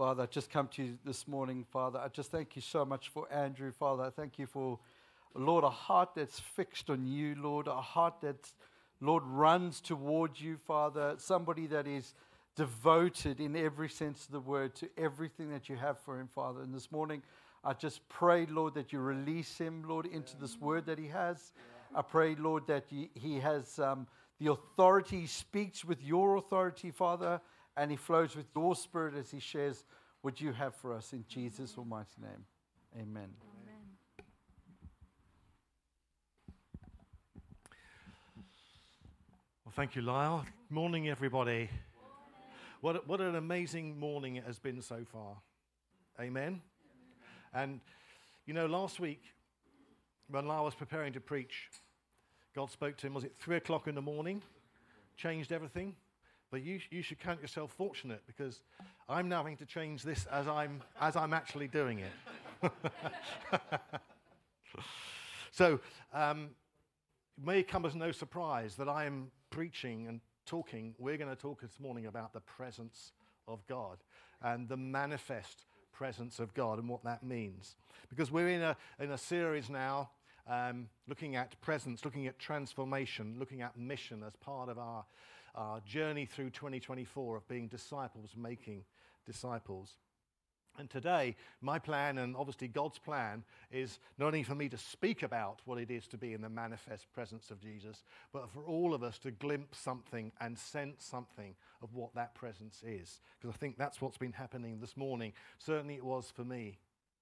Father, I just come to you this morning, Father. I just thank you so much for Andrew, Father. I thank you for, Lord, a heart that's fixed on you, Lord, a heart that, Lord, runs towards you, Father, somebody that is devoted in every sense of the word to everything that you have for him, Father. And this morning, I just pray, Lord, that you release him, Lord, into this word that he has. I pray, Lord, that he has the authority, he speaks with your authority, Father, and he flows with your spirit as he shares what you have for us in Jesus' almighty name. Amen. Well, thank you, Lyle. Morning, everybody. What an amazing morning it has been so far. Amen. And, you know, last week, when Lyle was preparing to preach, God spoke to him, was it 3 o'clock in the morning? Changed everything. But you should count yourself fortunate, because I'm now having to change this as I'm actually doing it. So, it may come as no surprise that I am preaching and talking. We're going to talk this morning about the presence of God and the manifest presence of God and what that means. Because we're in a series now looking at presence, looking at transformation, looking at mission as part of our journey through 2024 of being disciples, making disciples. And today, my plan, and obviously God's plan, is not only for me to speak about what it is to be in the manifest presence of Jesus, but for all of us to glimpse something and sense something of what that presence is. Because I think that's what's been happening this morning. Certainly it was for me.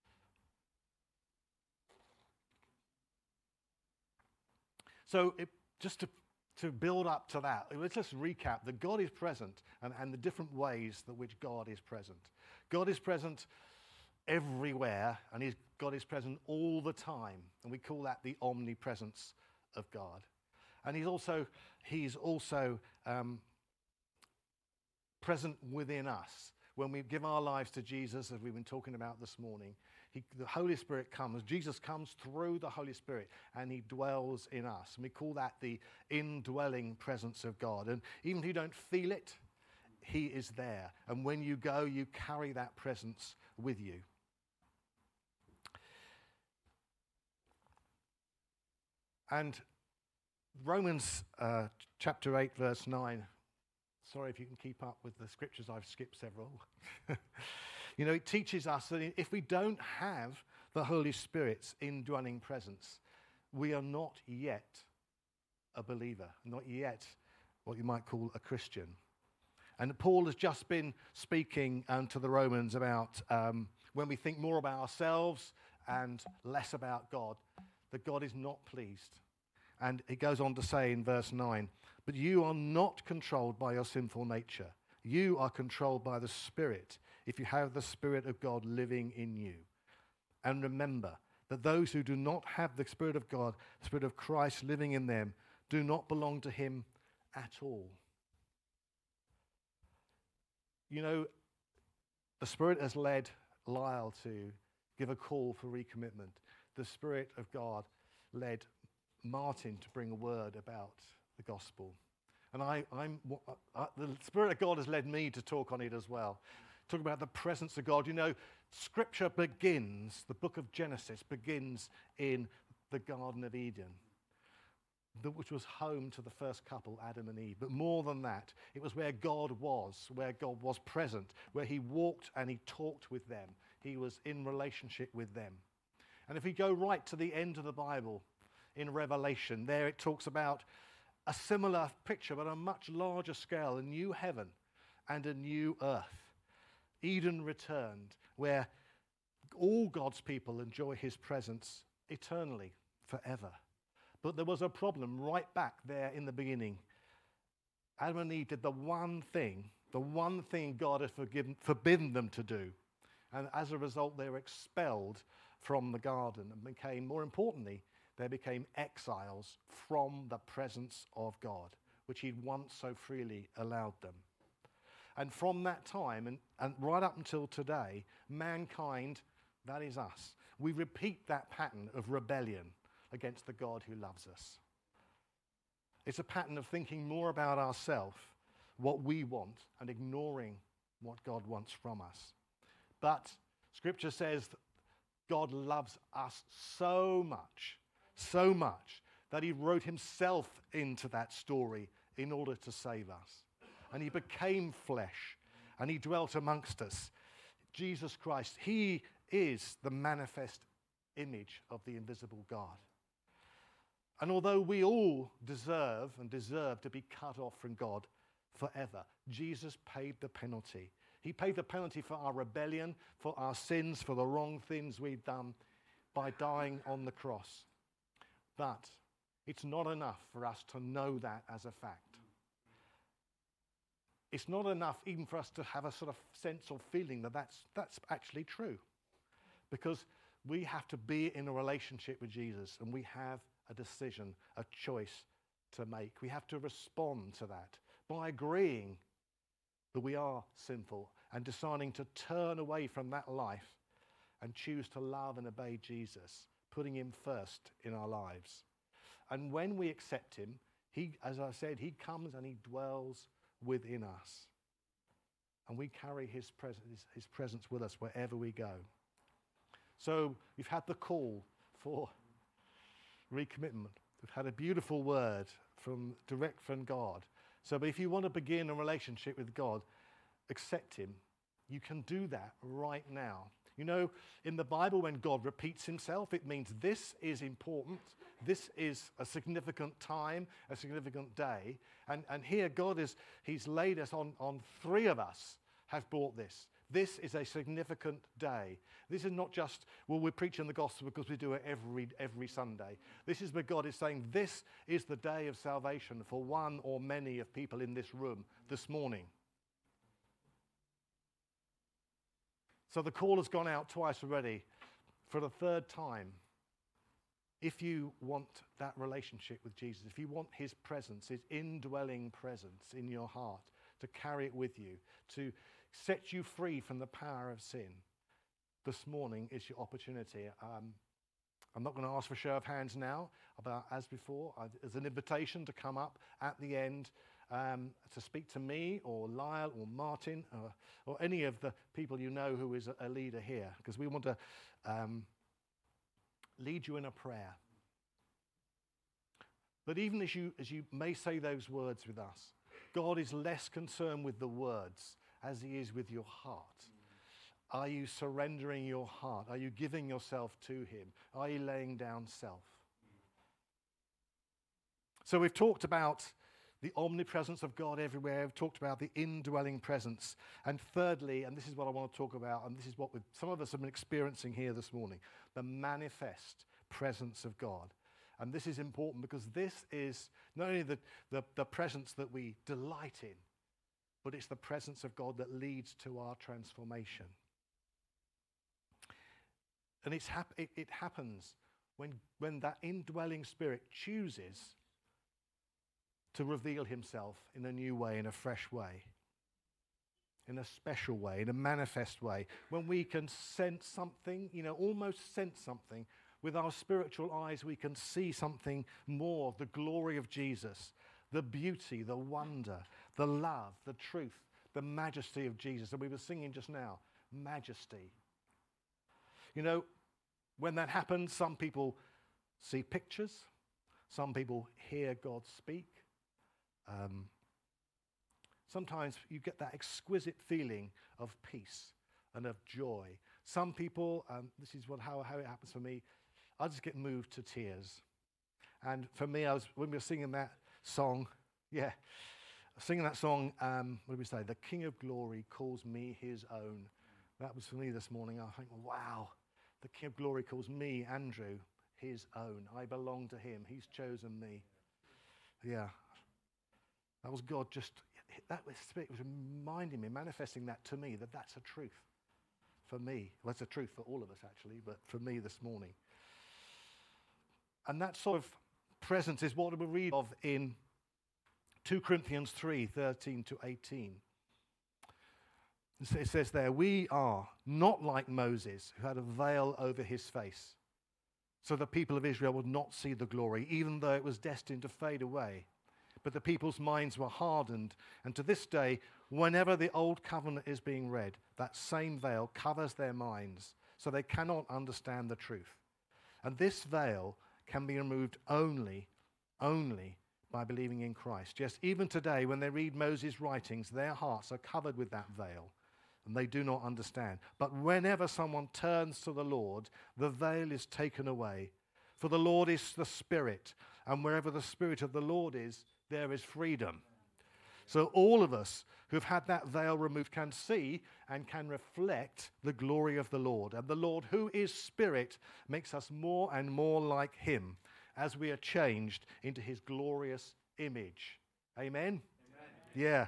So just to build up to that, let's just recap that God is present and the different ways that which God is present. God is present everywhere, and God is present all the time, and we call that the omnipresence of God. And He's also present within us. When we give our lives to Jesus, as we've been talking about this morning, the Holy Spirit comes. Jesus comes through the Holy Spirit, and He dwells in us. And we call that the indwelling presence of God. And even if you don't feel it, He is there. And when you go, you carry that presence with you. And Romans chapter 8, verse 9. Sorry if you can keep up with the scriptures. I've skipped several. You know, it teaches us that if we don't have the Holy Spirit's indwelling presence, we are not yet a believer, not yet what you might call a Christian. And Paul has just been speaking to the Romans about when we think more about ourselves and less about God, that God is not pleased. And it goes on to say in verse 9, but you are not controlled by your sinful nature. You are controlled by the Spirit, if you have the Spirit of God living in you. And remember that those who do not have the Spirit of God, the Spirit of Christ living in them, do not belong to Him at all. You know, the Spirit has led Lyle to give a call for recommitment. The Spirit of God led Martin to bring a word about the gospel. And the Spirit of God has led me to talk on it as well. Talk about the presence of God. You know, Scripture begins, the book of Genesis begins in the Garden of Eden, which was home to the first couple, Adam and Eve. But more than that, it was where God was present, where He walked and He talked with them. He was in relationship with them. And if we go right to the end of the Bible, in Revelation, there it talks about a similar picture, but on a much larger scale, a new heaven and a new earth. Eden returned, where all God's people enjoy His presence eternally, forever. But there was a problem right back there in the beginning. Adam and Eve did the one thing God had forbidden them to do. And as a result, they were expelled from the garden and became, more importantly, they became exiles from the presence of God, which He'd once so freely allowed them. And from that time, and right up until today, mankind, that is us, we repeat that pattern of rebellion against the God who loves us. It's a pattern of thinking more about ourselves, what we want, and ignoring what God wants from us. But Scripture says that God loves us so much, that he wrote himself into that story in order to save us. And he became flesh, and he dwelt amongst us. Jesus Christ, he is the manifest image of the invisible God. And although we all deserve to be cut off from God forever, Jesus paid the penalty. He paid the penalty for our rebellion, for our sins, for the wrong things we've done by dying on the cross. But it's not enough for us to know that as a fact. It's not enough even for us to have a sort of sense or feeling that that's actually true. Because we have to be in a relationship with Jesus, and we have a decision, a choice to make. We have to respond to that by agreeing that we are sinful and deciding to turn away from that life and choose to love and obey Jesus, putting him first in our lives. And when we accept him, he, as I said, he comes and he dwells within us. And we carry his presence with us wherever we go. So we've had the call for recommitment. We've had a beautiful word direct from God. So if you want to begin a relationship with God, accept him. You can do that right now. You know, in the Bible, when God repeats himself, it means this is important. This is a significant time, a significant day. And here he's laid us on three of us have brought this. This is a significant day. This is not just, well, we're preaching the gospel because we do it every Sunday. This is where God is saying, this is the day of salvation for one or many of people in this room this morning. So the call has gone out twice already. For the third time, if you want that relationship with Jesus, if you want his presence, his indwelling presence in your heart, to carry it with you, to set you free from the power of sin, this morning is your opportunity. I'm not going to ask for a show of hands now, but as before, there's an invitation to come up at the end to speak to me or Lyle or Martin or any of the people you know who is a leader here, because we want to lead you in a prayer. But even as you may say those words with us, God is less concerned with the words as he is with your heart. Are you surrendering your heart? Are you giving yourself to him? Are you laying down self? So we've talked about the omnipresence of God everywhere. We've talked about the indwelling presence. And thirdly, and this is what I want to talk about, and this is what some of us have been experiencing here this morning, the manifest presence of God. And this is important because this is not only the presence that we delight in, but it's the presence of God that leads to our transformation. And it happens when that indwelling spirit chooses to reveal himself in a new way, in a fresh way, in a special way, in a manifest way. When we can sense something, almost sense something. With our spiritual eyes, we can see something more of the glory of Jesus, the beauty, the wonder, the love, the truth, the majesty of Jesus. And we were singing just now, majesty. When that happens, some people see pictures, some people hear God speak. Sometimes you get that exquisite feeling of peace and of joy. Some people, this is how it happens for me, I just get moved to tears. And for me, when we were singing that song, what did we say? The King of Glory calls me his own. That was for me this morning. I think, wow, the King of Glory calls me, Andrew, his own. I belong to him. He's chosen me. Yeah. That was God it was reminding me, manifesting that to me, that's a truth for me. Well, it's a truth for all of us, actually, but for me this morning. And that sort of presence is what we read of in 2 Corinthians 3:13 to 18. It says there, we are not like Moses, who had a veil over his face, so the people of Israel would not see the glory, even though it was destined to fade away. But the people's minds were hardened, and to this day, Whenever the old covenant is being read, that same veil covers their minds, so they cannot understand the truth. And this veil can be removed only by believing in Christ. Yes, even today, when they read Moses' writings, their hearts are covered with that veil, and they do not understand. But whenever someone turns to the Lord, the veil is taken away. For the Lord is the Spirit, and wherever the Spirit of the Lord is, there is freedom. So all of us who've had that veil removed can see and can reflect the glory of the Lord. And the Lord, who is Spirit, makes us more and more like him as we are changed into his glorious image. Amen? Amen. Yeah.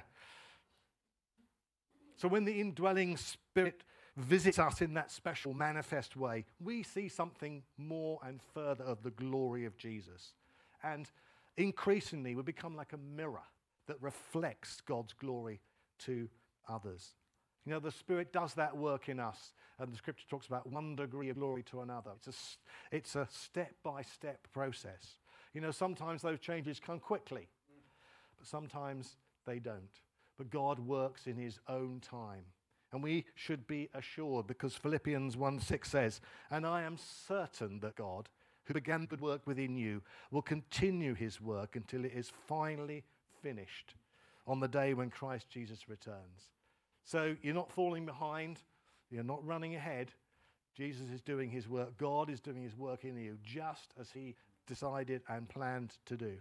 So when the indwelling Spirit visits us in that special manifest way, we see something more and further of the glory of Jesus. And increasingly we become like a mirror that reflects God's glory to others. You know, the Spirit does that work in us, and the Scripture talks about 1 degree of glory to another. It's a step-by-step process. You know, sometimes those changes come quickly, but sometimes they don't. But God works in his own time. And we should be assured, because Philippians 1:6 says, "And I am certain that God, who began good work within you, will continue his work until it is finally finished on the day when Christ Jesus returns." So you're not falling behind. You're not running ahead. Jesus is doing his work. God is doing his work in you, just as he decided and planned to do.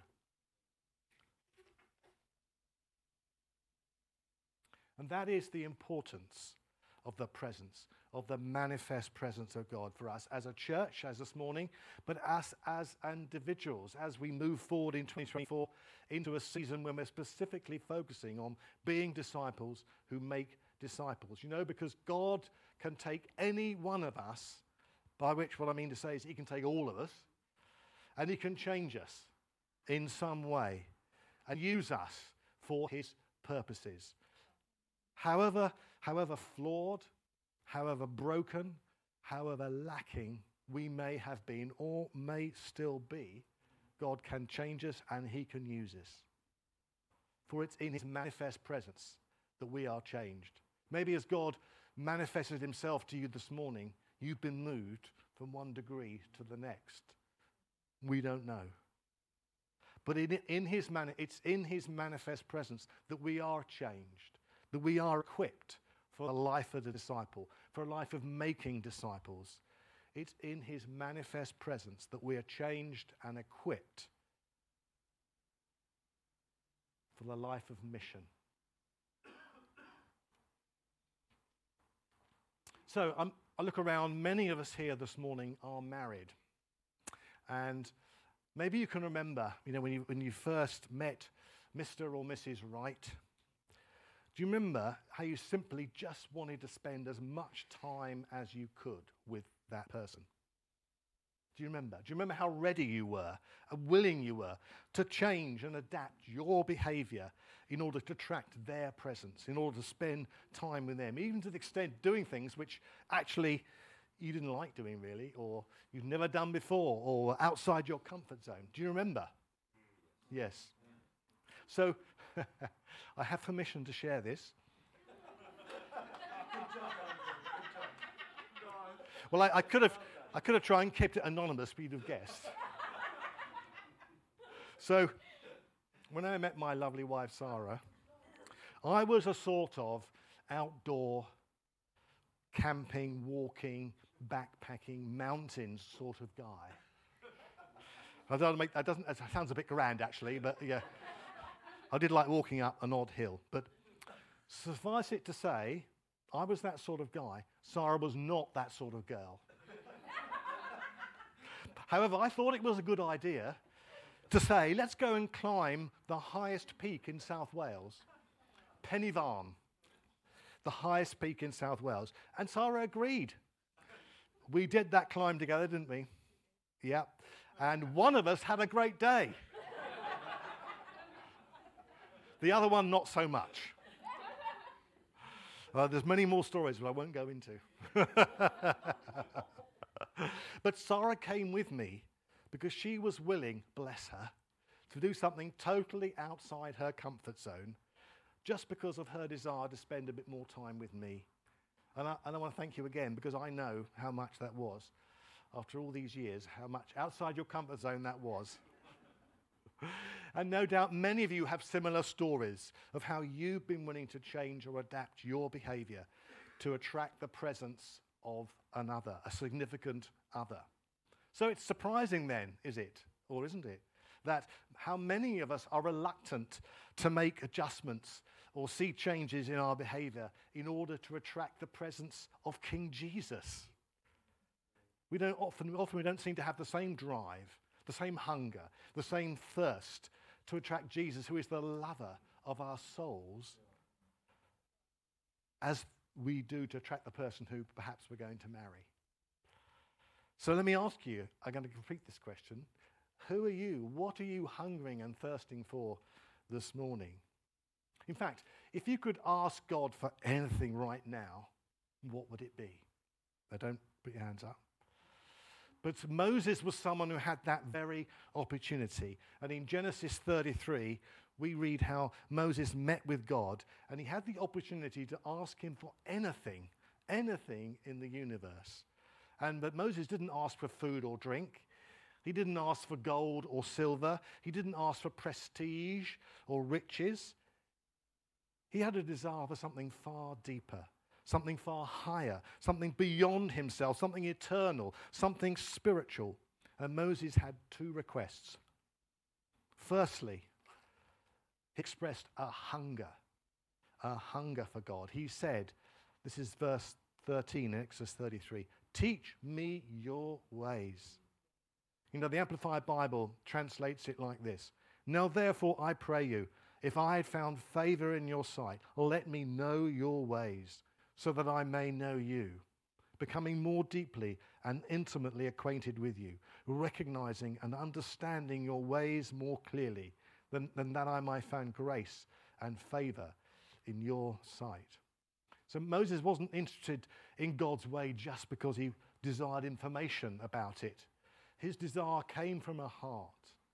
And that is the importance of the presence, of the manifest presence of God for us as a church, as this morning, but us as individuals, as we move forward in 2024 into a season when we're specifically focusing on being disciples who make disciples. You know, because God can take any one of us, by which what I mean to say is he can take all of us, and he can change us in some way and use us for his purposes. However flawed, however broken, however lacking we may have been or may still be, God can change us and he can use us. For it's in his manifest presence that we are changed. Maybe as God manifested himself to you this morning, you've been moved from 1 degree to the next. We don't know. But it's in his manifest presence that we are changed, that we are equipped for a life of a disciple, for a life of making disciples. It's in his manifest presence that we are changed and equipped for the life of mission. So I look around, many of us here this morning are married. And maybe you can remember, you know, when you first met Mr. or Mrs. Wright. Do you remember how you simply just wanted to spend as much time as you could with that person? Do you remember? Do you remember how ready you were and willing you were to change and adapt your behavior in order to attract their presence, in order to spend time with them, even to the extent doing things which actually you didn't like doing really, or you've never done before, or outside your comfort zone? Do you remember? Yes. So I have permission to share this. Well, I could have tried and kept it anonymous, but you'd have guessed. So when I met my lovely wife, Sarah, I was a sort of outdoor camping, walking, backpacking, mountains sort of guy. It sounds a bit grand, actually, but yeah. I did like walking up an odd hill. But suffice it to say, I was that sort of guy. Sarah was not that sort of girl. However, I thought it was a good idea to say, let's go and climb the highest peak in South Wales, Pen y Farn, the highest peak in South Wales. And Sarah agreed. We did that climb together, didn't we? Yeah. And one of us had a great day. The other one, not so much. There's many more stories, but I won't go into. But Sarah came with me because she was willing, bless her, to do something totally outside her comfort zone, just because of her desire to spend a bit more time with me. And I want to thank you again, because I know how much that was. After all these years, how much outside your comfort zone that was. And no doubt many of you have similar stories of how you've been willing to change or adapt your behavior to attract the presence of another, a significant other. So it's surprising then, is it, or isn't it, that how many of us are reluctant to make adjustments or see changes in our behavior in order to attract the presence of King Jesus. We don't seem to have the same drive, the same hunger, the same thirst to attract Jesus, who is the lover of our souls, as we do to attract the person who perhaps we're going to marry. So let me ask you, I'm going to complete this question. Who are you? What are you hungering and thirsting for this morning? In fact, if you could ask God for anything right now, what would it be? Now, don't put your hands up. But Moses was someone who had that very opportunity. And in Genesis 33, we read how Moses met with God, and he had the opportunity to ask him for anything in the universe. But Moses didn't ask for food or drink. He didn't ask for gold or silver. He didn't ask for prestige or riches. He had a desire for something far deeper, something far higher, something beyond himself, something eternal, something spiritual. And Moses had two requests. Firstly, he expressed a hunger for God. He said, this is verse 13 in Exodus 33, "Teach me your ways." You know, the Amplified Bible translates it like this: "Now therefore I pray you, if I had found favor in your sight, let me know your ways, so that I may know you, becoming more deeply and intimately acquainted with you, recognizing and understanding your ways more clearly, than that I might find grace and favor in your sight." So Moses wasn't interested in God's way just because he desired information about it. His desire came from a heart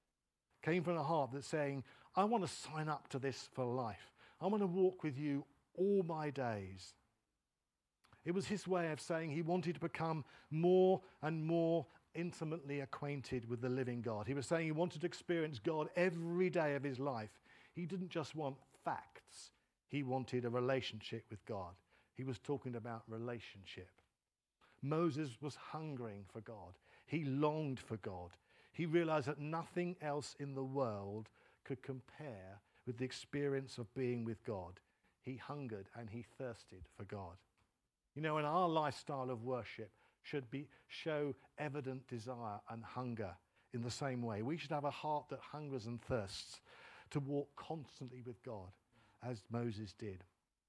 that's saying, I want to sign up to this for life. I want to walk with you all my days. It was his way of saying he wanted to become more and more intimately acquainted with the living God. He was saying he wanted to experience God every day of his life. He didn't just want facts. He wanted a relationship with God. He was talking about relationship. Moses was hungering for God. He longed for God. He realized that nothing else in the world could compare with the experience of being with God. He hungered and he thirsted for God. You know, and our lifestyle of worship should show evident desire and hunger in the same way. We should have a heart that hungers and thirsts to walk constantly with God, as Moses did.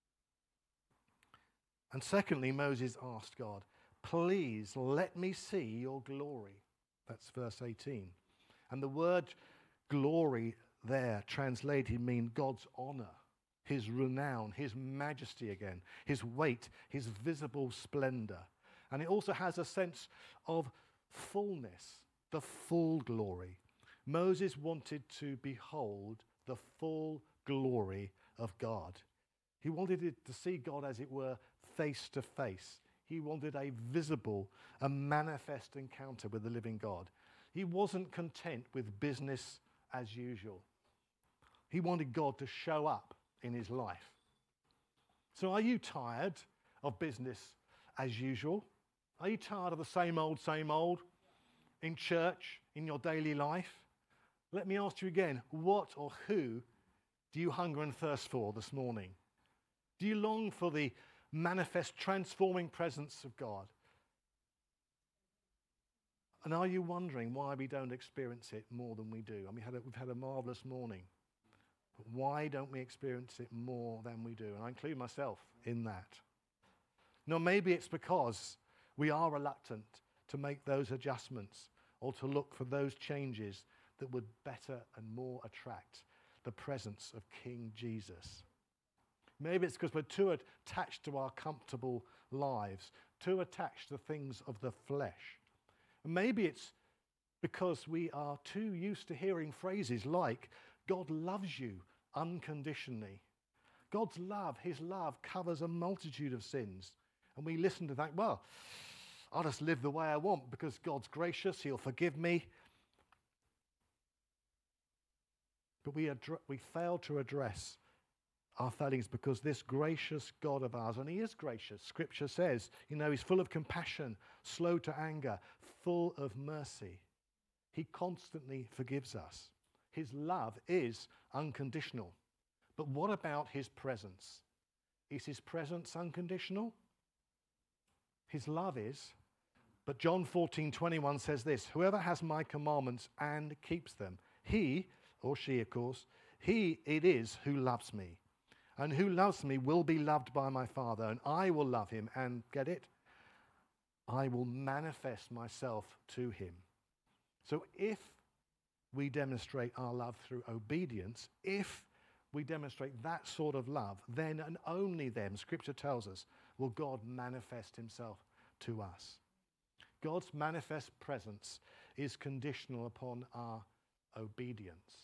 And secondly, Moses asked God, "Please let me see your glory." That's verse 18. And the word glory there translated means God's honor, his renown, his majesty again, his weight, his visible splendor. And it also has a sense of fullness, the full glory. Moses wanted to behold the full glory of God. He wanted to see God, as it were, face to face. He wanted a visible, a manifest encounter with the living God. He wasn't content with business as usual. He wanted God to show up in his life. So are you tired of business as usual? Are you tired of the same old in church, in your daily life? Let me ask you again, what or who do you hunger and thirst for this morning? Do you long for the manifest, transforming presence of God? And are you wondering why we don't experience it more than we do? I mean, we've had a marvelous morning. But why don't we experience it more than we do? And I include myself in that. No, maybe it's because we are reluctant to make those adjustments or to look for those changes that would better and more attract the presence of King Jesus. Maybe it's because we're too attached to our comfortable lives, too attached to things of the flesh. And maybe it's because we are too used to hearing phrases like, God loves you unconditionally. God's love, his love covers a multitude of sins. And we listen to that, well, I'll just live the way I want because God's gracious, he'll forgive me. But we fail to address our failings because this gracious God of ours, and he is gracious, Scripture says, he's full of compassion, slow to anger, full of mercy. He constantly forgives us. His love is unconditional. But what about his presence? Is his presence unconditional? His love is. But John 14:21 says this, whoever has my commandments and keeps them, he, or she of course, he it is who loves me. And who loves me will be loved by my Father, and I will love him and, get it? I will manifest myself to him. So if we demonstrate our love through obedience, if we demonstrate that sort of love, then and only then, Scripture tells us, will God manifest himself to us. God's manifest presence is conditional upon our obedience.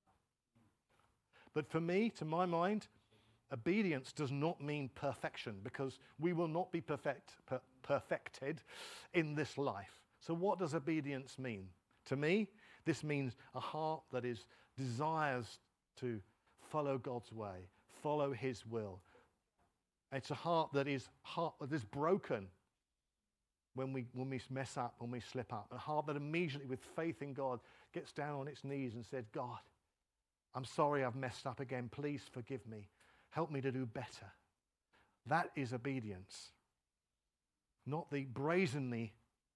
But for me, to my mind, obedience does not mean perfection, because we will not be perfected in this life. So what does obedience mean? To me, this means a heart that desires to follow God's way, follow his will. It's a heart that is broken when we mess up, when we slip up. A heart that immediately, with faith in God, gets down on its knees and says, God, I'm sorry I've messed up again. Please forgive me. Help me to do better. That is obedience. Not the brazenly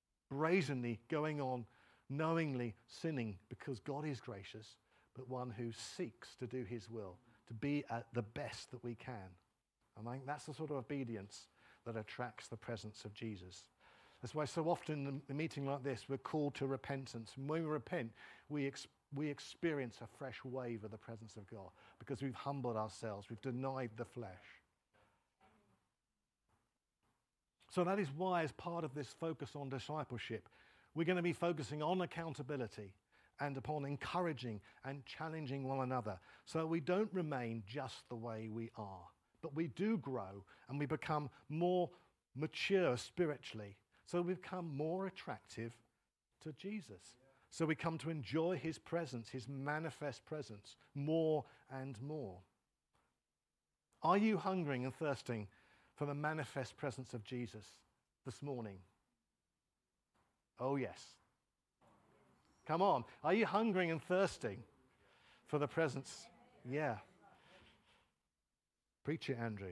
going on, knowingly sinning because God is gracious, but one who seeks to do his will, to be at the best that we can. And I think that's the sort of obedience that attracts the presence of Jesus. That's why so often in a meeting like this, we're called to repentance. And when we repent, we experience a fresh wave of the presence of God because we've humbled ourselves, we've denied the flesh. So that is why, as part of this focus on discipleship, we're going to be focusing on accountability and upon encouraging and challenging one another so we don't remain just the way we are, but we do grow and we become more mature spiritually, so we become more attractive to Jesus. So we come to enjoy his presence, his manifest presence, more and more. Are you hungering and thirsting for the manifest presence of Jesus this morning? Oh, yes. Come on. Are you hungering and thirsting for the presence? Yeah. Preach it, Andrew.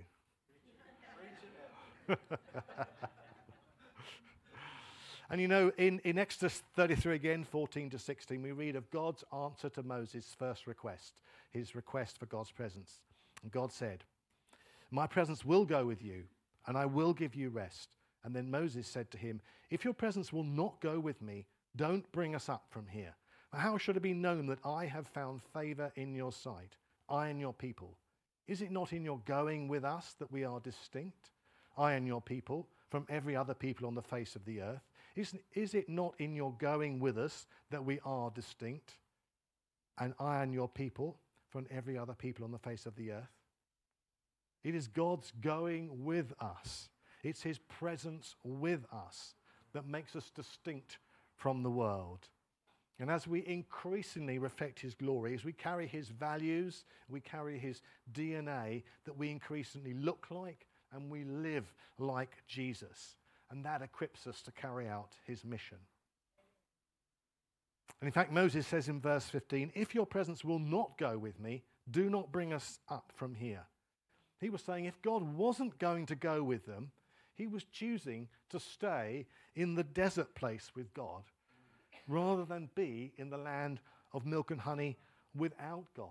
And in Exodus 33 again, 14 to 16, we read of God's answer to Moses' first request, his request for God's presence. And God said, my presence will go with you, and I will give you rest. And then Moses said to him, if your presence will not go with me, don't bring us up from here. How should it be known that I have found favor in your sight, I and your people? Is it not in your going with us that we are distinct, I and your people, from every other people on the face of the earth? Is it not in your going with us that we are distinct, and I and your people, from every other people on the face of the earth? It is God's going with us. It's his presence with us that makes us distinct from the world. And as we increasingly reflect his glory, as we carry his values, we carry his DNA, that we increasingly look like and we live like Jesus. And that equips us to carry out his mission. And in fact, Moses says in verse 15, if your presence will not go with me, do not bring us up from here. He was saying if God wasn't going to go with them, he was choosing to stay in the desert place with God rather than be in the land of milk and honey without God.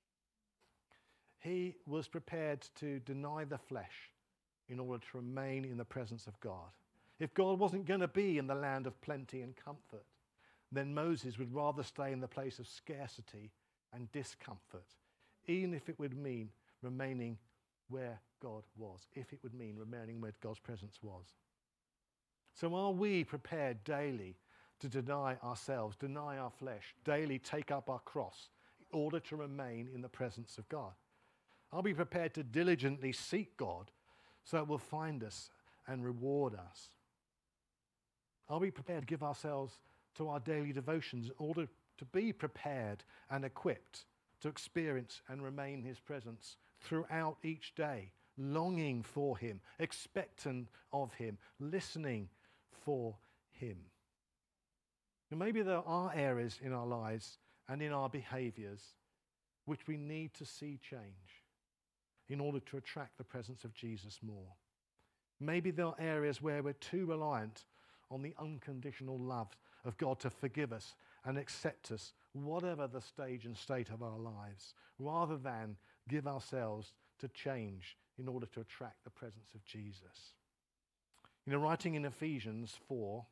He was prepared to deny the flesh in order to remain in the presence of God. If God wasn't going to be in the land of plenty and comfort, then Moses would rather stay in the place of scarcity and discomfort, even if it would mean remaining where God was, if it would mean remaining where God's presence was. So are we prepared daily to deny ourselves, deny our flesh, daily take up our cross in order to remain in the presence of God? Are we prepared to diligently seek God so it will find us and reward us? Are we prepared to give ourselves to our daily devotions in order to be prepared and equipped to experience and remain in his presence throughout each day, longing for him, expectant of him, listening for him? And maybe there are areas in our lives and in our behaviors which we need to see change in order to attract the presence of Jesus more. Maybe there are areas where we're too reliant on the unconditional love of God to forgive us and accept us, whatever the stage and state of our lives, rather than give ourselves to change in order to attract the presence of Jesus. Writing in Ephesians 4,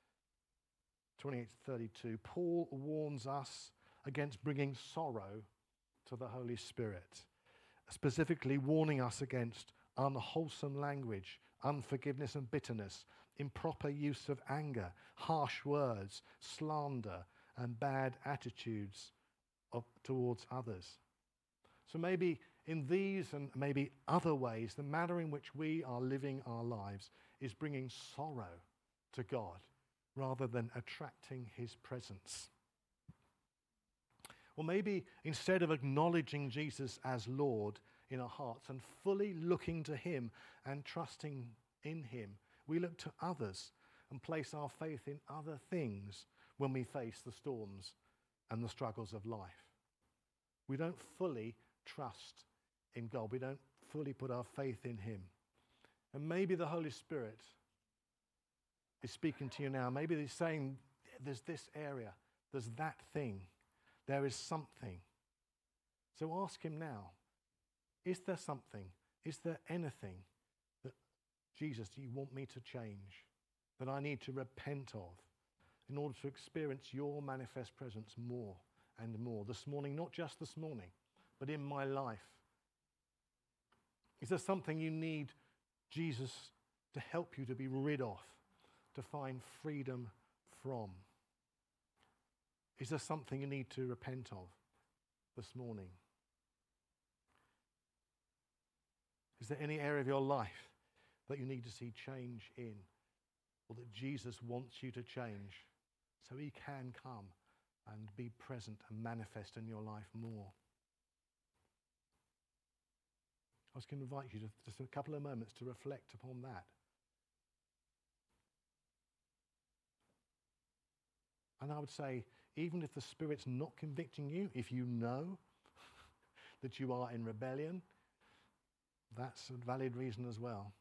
28-32, Paul warns us against bringing sorrow to the Holy Spirit, specifically warning us against unwholesome language, unforgiveness and bitterness, improper use of anger, harsh words, slander, and bad attitudes towards others. So maybe in these and maybe other ways, the manner in which we are living our lives is bringing sorrow to God rather than attracting his presence. Or maybe instead of acknowledging Jesus as Lord in our hearts and fully looking to him and trusting in him, we look to others and place our faith in other things when we face the storms and the struggles of life. We don't fully trust in God. We don't fully put our faith in him. And maybe the Holy Spirit is speaking to you now. Maybe he's saying, there's this area, there's that thing, there is something. So ask him now, is there something? Is there anything that, Jesus, do you want me to change, that I need to repent of in order to experience your manifest presence more and more this morning, not just this morning, but in my life? Is there something you need Jesus to help you to be rid of, to find freedom from? Is there something you need to repent of this morning? Is there any area of your life that you need to see change in, or that Jesus wants you to change so he can come and be present and manifest in your life more? I was going to invite you to just a couple of moments to reflect upon that. And I would say, even if the Spirit's not convicting you, if you know that you are in rebellion, that's a valid reason as well.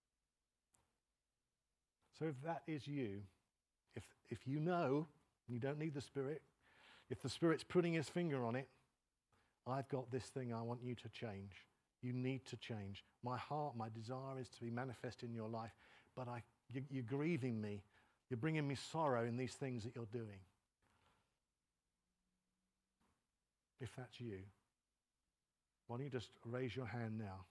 So if that is you, if you know, you don't need the Spirit, if the Spirit's putting his finger on it, I've got this thing I want you to change. You need to change. My heart, my desire is to be manifest in your life, but you're grieving me. You're bringing me sorrow in these things that you're doing. If that's you, why don't you just raise your hand now?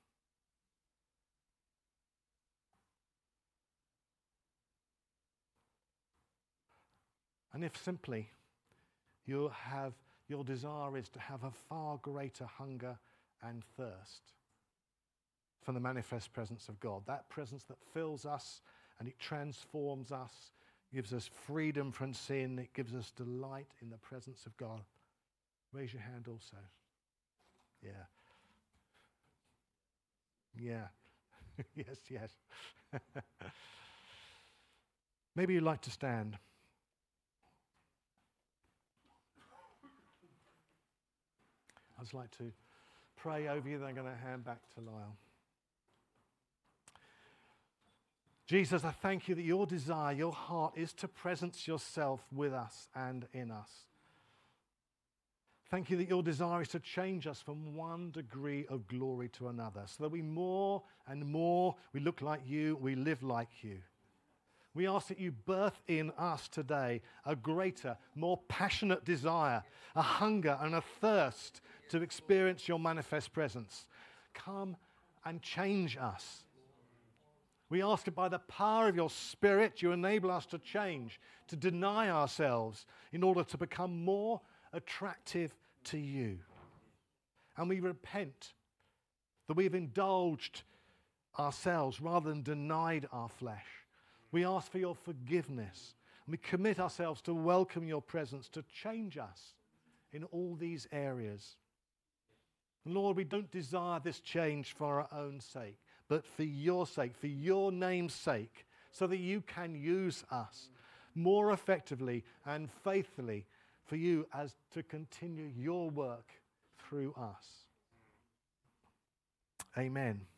And if simply your desire is to have a far greater hunger and thirst for the manifest presence of God, that presence that fills us and it transforms us, gives us freedom from sin, it gives us delight in the presence of God. Raise your hand also. Yeah. Yeah. Yes. Maybe you'd like to stand. I'd like to pray over you, then I'm going to hand back to Lyle. Jesus, I thank you that your desire, your heart is to presence yourself with us and in us. Thank you that your desire is to change us from one degree of glory to another, so that we more and more, we look like you, we live like you. We ask that you birth in us today a greater, more passionate desire, a hunger and a thirst to experience your manifest presence. Come and change us. We ask that by the power of your Spirit, you enable us to change, to deny ourselves in order to become more attractive to you. And we repent that we've indulged ourselves rather than denied our flesh. We ask for your forgiveness. And we commit ourselves to welcome your presence to change us in all these areas. Lord, we don't desire this change for our own sake, but for your sake, for your name's sake, so that you can use us more effectively and faithfully for you as to continue your work through us. Amen.